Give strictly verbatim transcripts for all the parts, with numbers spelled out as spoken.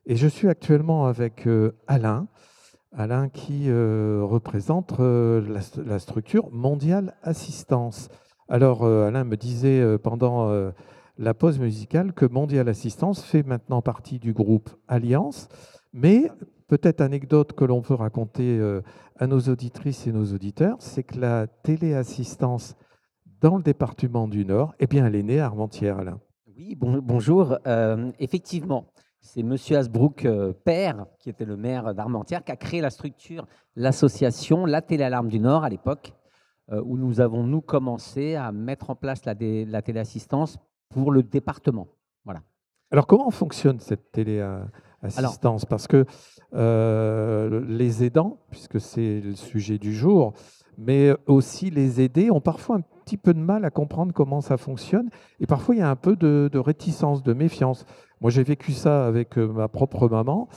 Et je suis actuellement avec euh, Alain, Alain qui euh, représente euh, la, la structure Mondial Assistance. Alors, euh, Alain me disait euh, pendant euh, la pause musicale que Mondial Assistance fait maintenant partie du groupe Alliance, mais peut-être anecdote que l'on peut raconter euh, à nos auditrices et nos auditeurs, c'est que la téléassistance dans le département du Nord, eh bien, elle est née à Armentières, Alain. Oui, bon- bonjour. Euh, effectivement, c'est Monsieur Hasbrook, euh, père, qui était le maire d'Armentières, qui a créé la structure, l'association La Téléalarme du Nord à l'époque, euh, où nous avons, nous, commencé à mettre en place la, dé- la téléassistance pour le département. Voilà. Alors, comment fonctionne cette Alors, téléassistance? Parce que euh, les aidants, puisque c'est le sujet du jour, mais aussi les aidés ont parfois un petit peu de mal à comprendre comment ça fonctionne. Et parfois, il y a un peu de, de réticence, de méfiance. Moi, j'ai vécu ça avec euh, ma propre maman.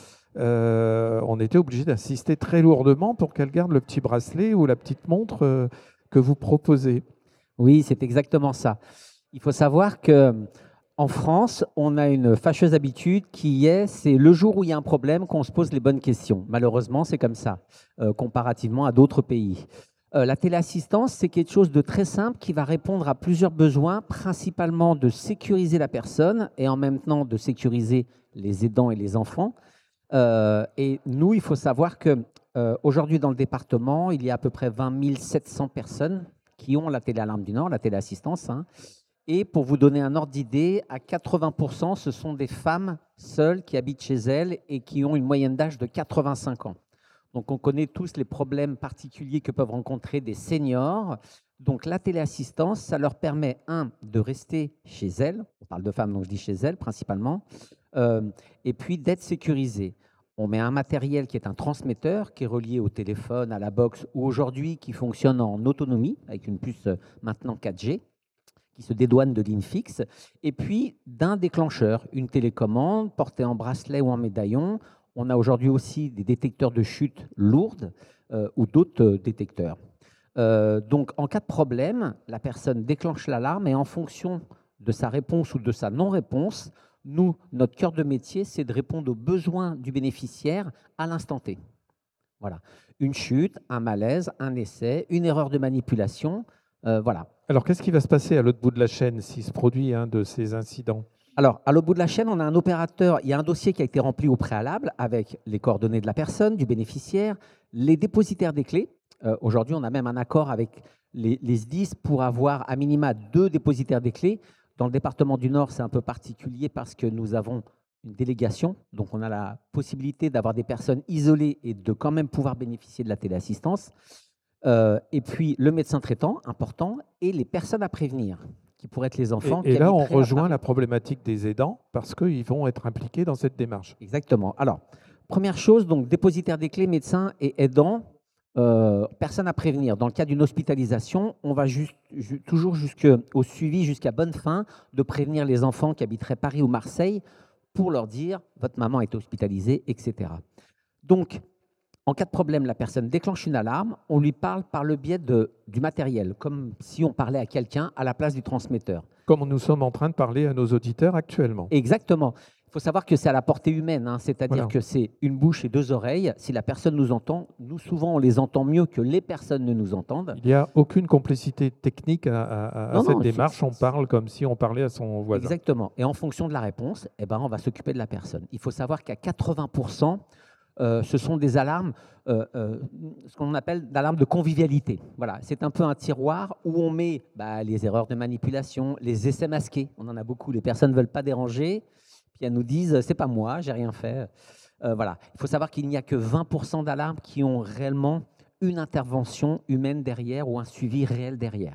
Euh, on était obligé d'insister très lourdement pour qu'elle garde le petit bracelet ou la petite montre euh, que vous proposez. oui, c'est exactement ça. Il faut savoir que en France, on a une fâcheuse habitude qui est, c'est le jour où il y a un problème qu'on se pose les bonnes questions. Malheureusement, c'est comme ça, euh, comparativement à d'autres pays. Euh, la téléassistance, c'est quelque chose de très simple qui va répondre à plusieurs besoins, principalement de sécuriser la personne et en même temps de sécuriser les aidants et les enfants. Euh, et nous, il faut savoir que euh, aujourd'hui dans le département, il y a à peu près vingt mille sept cents personnes qui ont la téléalarme du Nord, la téléassistance, hein. Et pour vous donner un ordre d'idée, à quatre-vingts pour cent, ce sont des femmes seules qui habitent chez elles et qui ont une moyenne d'âge de quatre-vingt-cinq ans. Donc on connaît tous les problèmes particuliers que peuvent rencontrer des seniors. Donc la téléassistance, ça leur permet, un, de rester chez elles, on parle de femmes, donc je dis chez elles principalement, euh, et puis d'être sécurisées. On met un matériel qui est un transmetteur, qui est relié au téléphone, à la box, ou aujourd'hui qui fonctionne en autonomie, avec une puce euh, maintenant quatre G, qui se dédouane de lignes fixes, et puis d'un déclencheur, une télécommande portée en bracelet ou en médaillon. On a aujourd'hui aussi des détecteurs de chute lourdes euh, ou d'autres euh, détecteurs. Euh, donc, en cas de problème, la personne déclenche l'alarme et en fonction de sa réponse ou de sa non-réponse, nous, notre cœur de métier, c'est de répondre aux besoins du bénéficiaire à l'instant T. Voilà. Une chute, un malaise, un essai, une erreur de manipulation. Euh, voilà. Alors, qu'est-ce qui va se passer à l'autre bout de la chaîne s'il se produit un de ces incidents? Alors, à l'autre bout de la chaîne, on a un opérateur, il y a un dossier qui a été rempli au préalable avec les coordonnées de la personne, du bénéficiaire, les dépositaires des clés. Euh, Aujourd'hui, on a même un accord avec les, les S D I S pour avoir à minima deux dépositaires des clés. Dans le département du Nord, c'est un peu particulier parce que nous avons une délégation, donc on a la possibilité d'avoir des personnes isolées et de quand même pouvoir bénéficier de la téléassistance. Euh, et puis le médecin traitant, important, et les personnes à prévenir, qui pourraient être les enfants Et, et qui là, on habiteraient à rejoint Paris. la problématique des aidants parce qu'ils vont être impliqués dans cette démarche. Exactement. Alors, première chose, donc dépositaire des clés, médecin et aidant, euh, personne à prévenir. Dans le cas d'une hospitalisation, on va juste, ju- toujours jusqu'au suivi, jusqu'à bonne fin, de prévenir les enfants qui habiteraient Paris ou Marseille pour leur dire votre maman est hospitalisée, et cetera. Donc, en cas de problème, la personne déclenche une alarme, on lui parle par le biais de, du matériel, comme si on parlait à quelqu'un à la place du transmetteur. Comme nous sommes en train de parler à nos auditeurs actuellement. Exactement. Il faut savoir que c'est à la portée humaine, hein, c'est-à-dire Voilà. que c'est une bouche et deux oreilles. Si la personne nous entend, nous souvent on les entend mieux que les personnes ne nous entendent. Il n'y a aucune complicité technique à, à- à Non, cette non, c'est- démarche. On c'est- parle comme si on parlait à son voisin. exactement. Et en fonction de la réponse, eh ben, on va s'occuper de la personne. Il faut savoir qu'à quatre-vingts pour cent, euh, ce sont des alarmes, euh, euh, ce qu'on appelle d'alarmes de convivialité. Voilà, c'est un peu un tiroir où on met bah, les erreurs de manipulation, les essais masqués. On en a beaucoup. Les personnes ne veulent pas déranger, puis elles nous disent c'est pas moi, j'ai rien fait. Euh, voilà. Il faut savoir qu'il n'y a que vingt pour cent d'alarmes qui ont réellement une intervention humaine derrière ou un suivi réel derrière.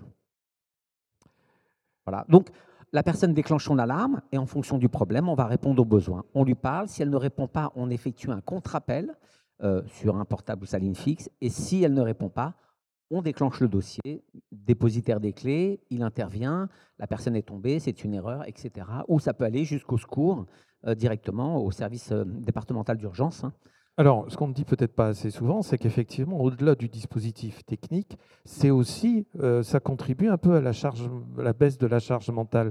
Voilà. Donc, la personne déclenche son alarme et en fonction du problème, on va répondre aux besoins. On lui parle. Si elle ne répond pas, on effectue un contre-appel euh, sur un portable ou sa ligne fixe. Et si elle ne répond pas, on déclenche le dossier, dépositaire des clés, il intervient, la personne est tombée, c'est une erreur, et cetera. Ou ça peut aller jusqu'au secours euh, directement au service euh, départemental d'urgence, hein. Alors, ce qu'on ne dit peut-être pas assez souvent, c'est qu'effectivement, au-delà du dispositif technique, c'est aussi, euh, ça contribue un peu à la charge, à la baisse de la charge mentale.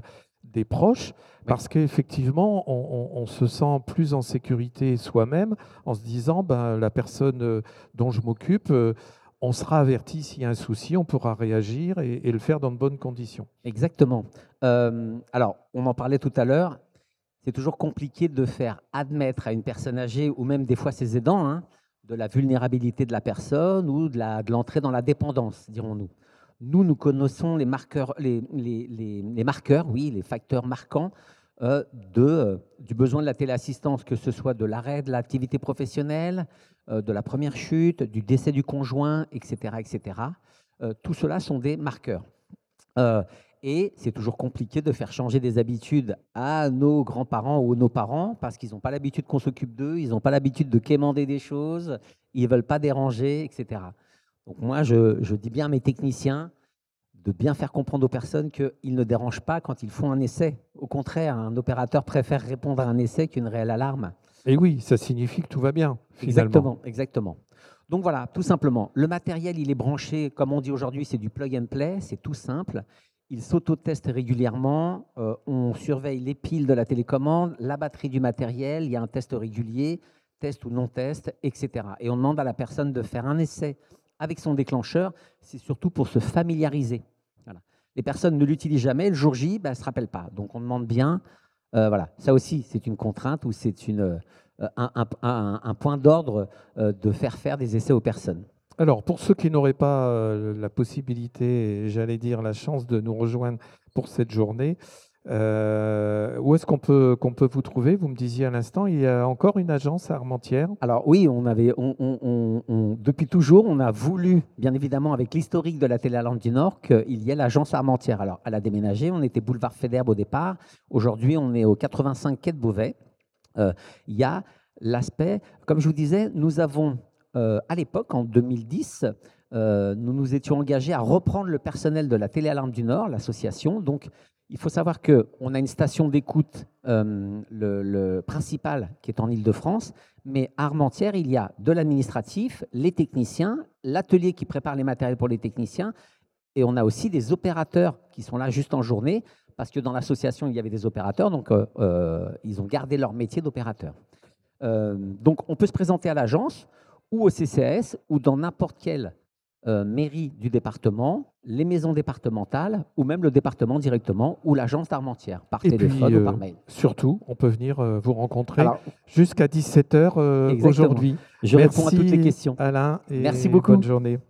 des proches, Oui. parce qu'effectivement, on, on- on se sent plus en sécurité soi-même en se disant, ben, la personne euh, dont je m'occupe, euh, on sera averti s'il y a un souci, on pourra réagir et, et le faire dans de bonnes conditions. Exactement. Euh, alors, on en parlait tout à l'heure. C'est toujours compliqué de faire admettre à une personne âgée, ou même des fois ses aidants, hein, de la vulnérabilité de la personne ou de la- de l'entrée dans la dépendance, dirons-nous. Nous, nous connaissons les marqueurs, les, les- les- les marqueurs, oui, les facteurs marquants euh, de, euh, du besoin de la téléassistance, que ce soit de l'arrêt de l'activité professionnelle, euh, de la première chute, du décès du conjoint, et cetera, et cetera. Euh, tout cela sont des marqueurs. Euh, et c'est toujours compliqué de faire changer des habitudes à nos grands-parents ou nos parents parce qu'ils n'ont pas l'habitude qu'on s'occupe d'eux, ils n'ont pas l'habitude de quémander des choses, ils ne veulent pas déranger, et cetera. Donc moi, je, je dis bien à mes techniciens de bien faire comprendre aux personnes qu'ils ne dérangent pas quand ils font un essai. Au contraire, un opérateur préfère répondre à un essai qu'une réelle alarme. Et oui, ça signifie que tout va bien, finalement. Exactement, exactement. Donc voilà, tout simplement. Le matériel, il est branché, comme on dit aujourd'hui, c'est du plug and play, c'est tout simple. Il s'auto-teste régulièrement. Euh, on surveille les piles de la télécommande, la batterie du matériel. Il y a un test régulier, test ou non test, et cetera. Et on demande à la personne de faire un essai avec son déclencheur. C'est surtout pour se familiariser. Voilà. Les personnes ne l'utilisent jamais. Le jour J, ben, elles ne se rappellent pas. Donc on demande bien. Euh, voilà. Ça aussi, c'est une contrainte ou c'est une, euh, un, un- un- un point d'ordre euh, de faire faire des essais aux personnes. Alors, pour ceux qui n'auraient pas euh, la possibilité, et j'allais dire la chance de nous rejoindre pour cette journée, euh, où est-ce qu'on peut, qu'on peut vous trouver? Vous me disiez à l'instant, il y a encore une agence à Armentières. Alors oui, on avait, on- on- on- on- depuis toujours, on a voulu, bien évidemment, avec l'historique de la Télé-Alarme du Nord, qu'il y ait l'agence Armentières. Alors, elle a déménagé, on était boulevard Faidherbe au départ. Aujourd'hui, on est au quatre-vingt-cinq quai de Beauvais. Euh, Il y a l'aspect, comme je vous disais, nous avons, euh, à l'époque, en deux mille dix, euh, nous nous étions engagés à reprendre le personnel de la Télé-Alarme du Nord, l'association. Donc, il faut savoir qu'on a une station d'écoute, euh, le, le principal, qui est en Île-de-France, mais à Armentières, il y a de l'administratif, les techniciens, l'atelier qui prépare les matériels pour les techniciens, et on a aussi des opérateurs qui sont là juste en journée, parce que dans l'association, il y avait des opérateurs, donc euh, euh, ils ont gardé leur métier d'opérateur. Euh, donc, on peut se présenter à l'agence ou au C C A S ou dans n'importe quelle euh, mairie du département, les maisons départementales ou même le département directement ou l'agence d'Armentières, par Et téléphone puis, ou euh, par mail. surtout, on peut venir euh, vous rencontrer Alors, jusqu'à dix-sept heures exactement. aujourd'hui. Je réponds à toutes les Merci questions. Alain et Merci beaucoup. bonne journée.